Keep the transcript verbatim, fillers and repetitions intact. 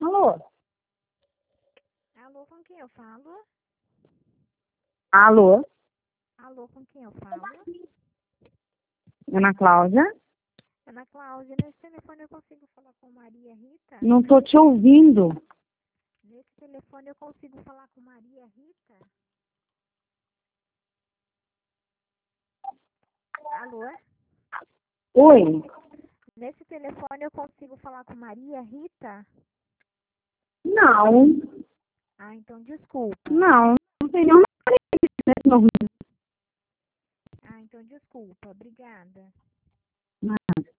Alô? Alô, com quem eu falo? Alô? Alô, com quem eu falo? Ana Cláudia? Ana Cláudia, nesse telefone eu consigo falar com Maria Rita? Não tô te ouvindo. Nesse telefone eu consigo falar com Maria Rita? Alô? Oi? Nesse telefone eu consigo falar com Maria Rita? Não. Ah, então desculpa. Não, não tem nenhuma nesse novo. Ah, então desculpa. Obrigada. Nada.